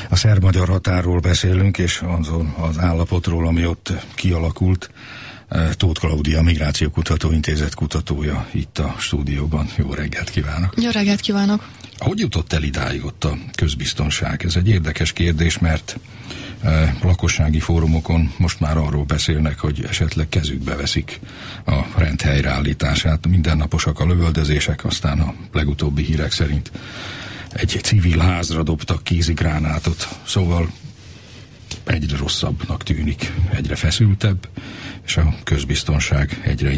A szerb-magyar határról beszélünk, és azon az állapotról, ami ott kialakult. Tóth Klaudia, Migrációkutató Intézet kutatója itt a stúdióban. Jó reggelt kívánok! Jó reggelt kívánok! Hogy jutott el idáig ott a közbiztonság? Ez egy érdekes kérdés, mert lakossági fórumokon most már arról beszélnek, hogy esetleg kezükbe veszik a rend helyreállítását. Mindennaposak a lövöldözések, aztán a legutóbbi hírek szerint egy civil házra dobtak kézigránátot, szóval egyre rosszabbnak tűnik, egyre feszültebb, és a közbiztonság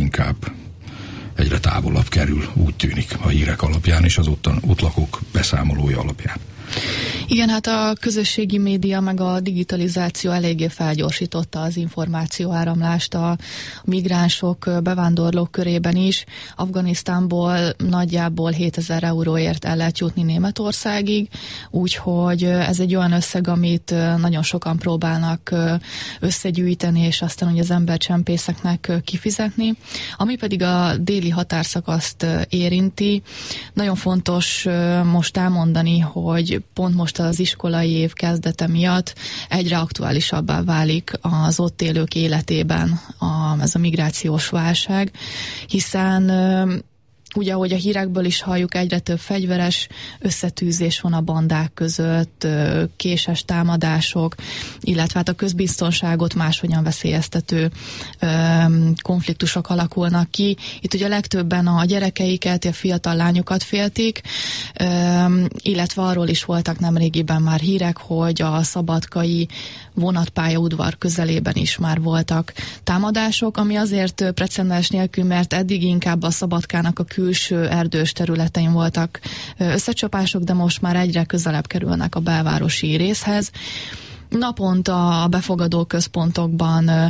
egyre távolabb kerül, úgy tűnik a hírek alapján, és az ott lakók beszámolója alapján. Igen, hát a közösségi média meg a digitalizáció eléggé felgyorsította az információáramlást a migránsok, bevándorlók körében is. Afganisztánból nagyjából 7000 euróért el lehet jutni Németországig, úgyhogy ez egy olyan összeg, amit nagyon sokan próbálnak összegyűjteni, és aztán ugye az embercsempészeknek kifizetni. Ami pedig a déli határszakaszt érinti, nagyon fontos most elmondani, hogy pont most az iskolai év kezdete miatt egyre aktuálisabbá válik az ott élők életében ez a migrációs válság, hiszen ugye, ahogy a hírekből is halljuk, egyre több fegyveres összetűzés van a bandák között, késes támadások, illetve hát a közbiztonságot máshogyan veszélyeztető konfliktusok alakulnak ki. Itt ugye legtöbben a gyerekeiket, a fiatal lányokat féltik, illetve arról is voltak nemrégiben már hírek, hogy a szabadkai vonatpályaudvar közelében is már voltak támadások, ami azért precedens nélkül, mert eddig inkább a Szabadkának a külső erdős területein voltak összecsapások, de most már egyre közelebb kerülnek a belvárosi részhez. Naponta a befogadó központokban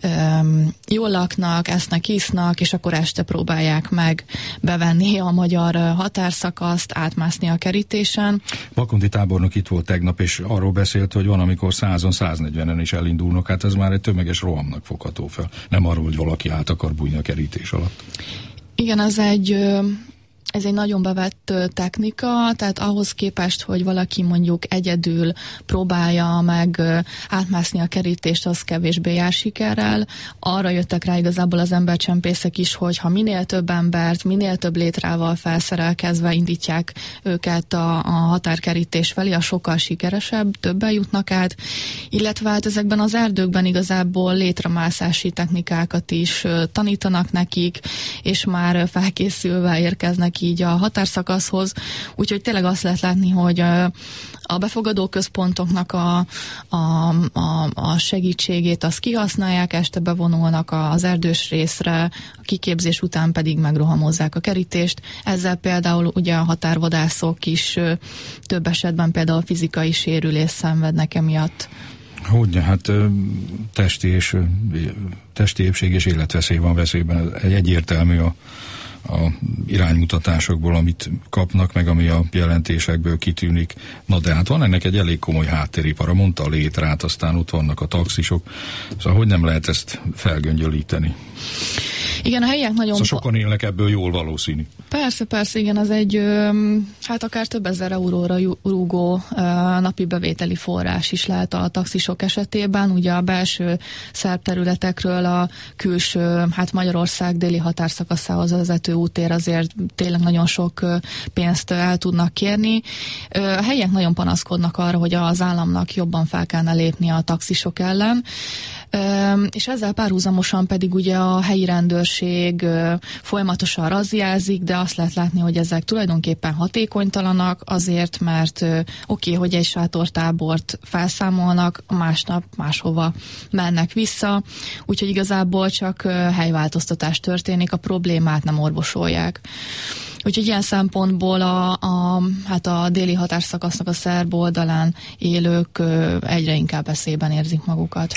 jól laknak, esznek, isznak, és akkor este próbálják meg bevenni a magyar határszakaszt, átmászni a kerítésen. Bakonti tábornok itt volt tegnap, és arról beszélt, hogy van, amikor 100-140-en is elindulnak, hát ez már egy tömeges rohamnak fogható fel. Nem arról, hogy valaki át akar bújni a kerítés alatt. Igen, ez egy nagyon bevett technika, tehát ahhoz képest, hogy valaki mondjuk egyedül próbálja meg átmászni a kerítést, az kevésbé jár sikerrel. Arra jöttek rá igazából az embercsempészek is, hogy ha minél több embert, minél több létrával felszerelkezve indítják őket a határkerítés felé, a sokkal sikeresebb, többen jutnak át, illetve hát ezekben az erdőkben igazából létramászási technikákat is tanítanak nekik, és már felkészülve érkeznek így a határszakaszhoz, úgyhogy tényleg azt lehet látni, hogy a befogadó központoknak a segítségét azt kihasználják, este bevonulnak az erdős részre, a kiképzés után pedig megrohamozzák a kerítést. Ezzel például ugye a határvadászok is több esetben például fizikai sérülést szenvednek emiatt. Hogyne, hát testi épség és életveszély van veszélyben. Egyértelmű a iránymutatásokból, amit kapnak, meg ami a jelentésekből kitűnik. Na de hát van ennek egy elég komoly háttéripara, mondta a létrát, aztán ott vannak a taxisok. Szóval hogy nem lehet ezt felgöngyölíteni? Igen, a helyiek nagyon... Szóval sokan élnek ebből, jól valószínű. Persze, igen, az egy hát akár több ezer euróra rúgó napi bevételi forrás is lehet a taxisok esetében. Ugye a belső szerb területekről a külső, hát Magyarország déli határszakaszához vezető útér azért tényleg nagyon sok pénzt el tudnak kérni. A helyiek nagyon panaszkodnak arra, hogy az államnak jobban fel kellene lépni a taxisok ellen. És ezzel párhuzamosan pedig ugye a helyi rendőrség folyamatosan razziázik, de azt lehet látni, hogy ezek tulajdonképpen hatékonytalanak azért, mert oké, hogy egy sátortábort felszámolnak, másnap máshova mennek vissza, úgyhogy igazából csak helyváltoztatás történik, a problémát nem orvosolják. Úgyhogy ilyen szempontból a déli határszakasznak a szerb oldalán élők egyre inkább veszélyben érzik magukat.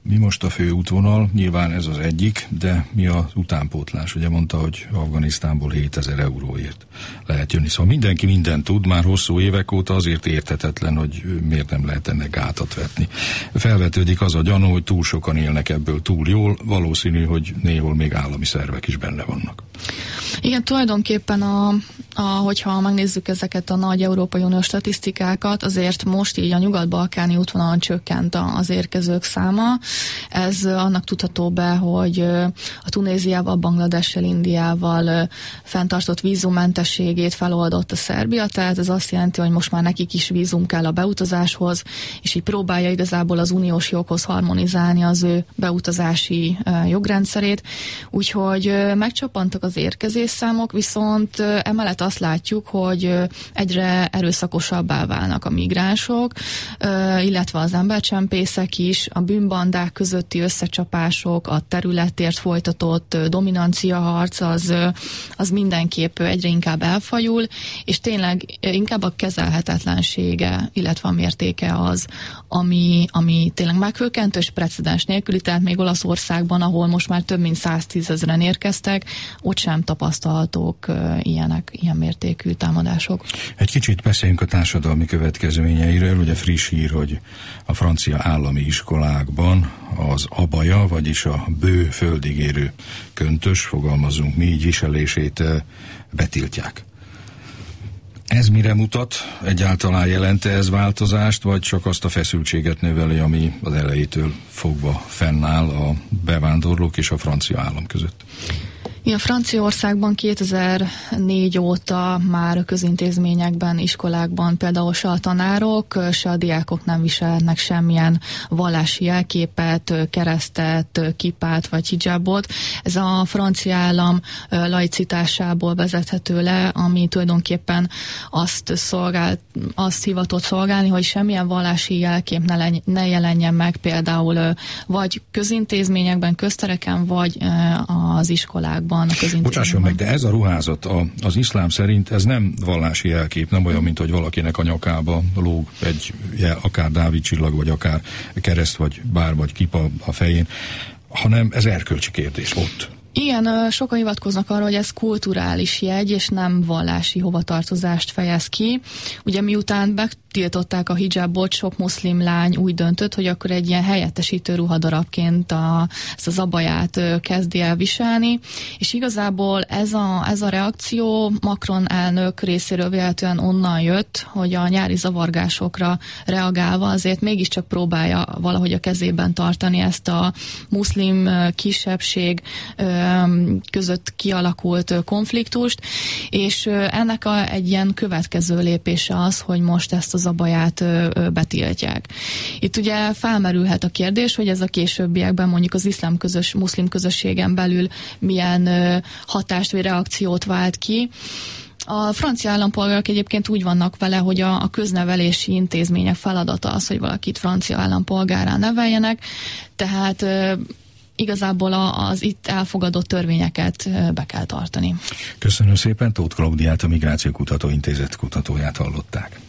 Mi most a fő útvonal? Nyilván ez az egyik, de mi az utánpótlás? Ugye mondta, hogy Afganisztánból 7000 euróért lehet jönni. Szóval mindenki mindent tud, már hosszú évek óta, azért érthetetlen, hogy miért nem lehet ennek gátat vetni. Felvetődik az a gyanú, hogy túl sokan élnek ebből túl jól, valószínű, hogy néhol még állami szervek is benne vannak. Igen, tulajdonképpen hogyha megnézzük ezeket a nagy Európai Uniós statisztikákat, azért most így a nyugat-balkáni útvonalon csökkent az érkezők száma. Ez annak tudható be, hogy a Tunéziával, Bangladessel, Indiával fenntartott vízummentességét feloldott a Szerbia, tehát ez azt jelenti, hogy most már nekik is vízum kell a beutazáshoz, és így próbálja igazából az uniós joghoz harmonizálni az ő beutazási jogrendszerét. Úgyhogy megcsappantak az érkezés számok, viszont emellett azt látjuk, hogy egyre erőszakosabbá válnak a migránsok, illetve az embercsempészek is, a bűnbandák közötti összecsapások, a területért folytatott dominanciaharc az mindenképp egyre inkább elfajul, és tényleg inkább a kezelhetetlensége, illetve a mértéke az, ami tényleg meghökkentő és precedens nélküli, tehát még Olaszországban, ahol most már több mint 110 000-en érkeztek, ott sem tapasztalhatók ilyen mértékű támadások. Egy kicsit beszéljünk a társadalmi következményeiről. Ugye friss hír, hogy a francia állami iskolákban az abaja, vagyis a bő földig érő köntös, fogalmazunk mi így, viselését betiltják. Ez mire mutat? Egyáltalán jelente ez változást, vagy csak azt a feszültséget növeli, ami az elejétől fogva fennáll a bevándorlók és a francia állam között? Igen, Franciaországban 2004 óta már közintézményekben, iskolákban például se a tanárok, se a diákok nem viselnek semmilyen vallási jelképet, keresztet, kipát vagy hijabot. Ez a francia állam laicitásából vezethető le, ami tulajdonképpen azt hivatott szolgálni, hogy semmilyen vallási jelkép ne jelenjen meg például vagy közintézményekben, köztereken, vagy az iskolákban. Bocsásson meg, de ez a ruházat az iszlám szerint ez nem vallási jelkép, nem olyan, mint hogy valakinek a nyakába lóg egy akár Dávid csillag, vagy akár kereszt, vagy bár, vagy kipa a fején, hanem ez erkölcsi kérdés ott. Igen, sokan hivatkoznak arra, hogy ez kulturális jegy, és nem vallási hovatartozást fejez ki. Ugye miután betiltották a hijabot, sok muszlim lány úgy döntött, hogy akkor egy ilyen helyettesítő ruhadarabként ezt az abaját kezdi el viselni, és igazából ez a reakció Macron elnök részéről véletlenül onnan jött, hogy a nyári zavargásokra reagálva azért mégiscsak próbálja valahogy a kezében tartani ezt a muszlim kisebbség között kialakult konfliktust, és ennek egy ilyen következő lépése az, hogy most ezt az abaját betiltják. Itt ugye felmerülhet a kérdés, hogy ez a későbbiekben mondjuk az muszlim közösségen belül milyen hatást vagy reakciót vált ki. A francia állampolgárok egyébként úgy vannak vele, hogy a köznevelési intézmények feladata az, hogy valakit francia állampolgárrá neveljenek, tehát igazából az itt elfogadott törvényeket be kell tartani. Köszönöm szépen, Tóth Klaudiát, a Migrációkutató Intézet kutatóját hallották.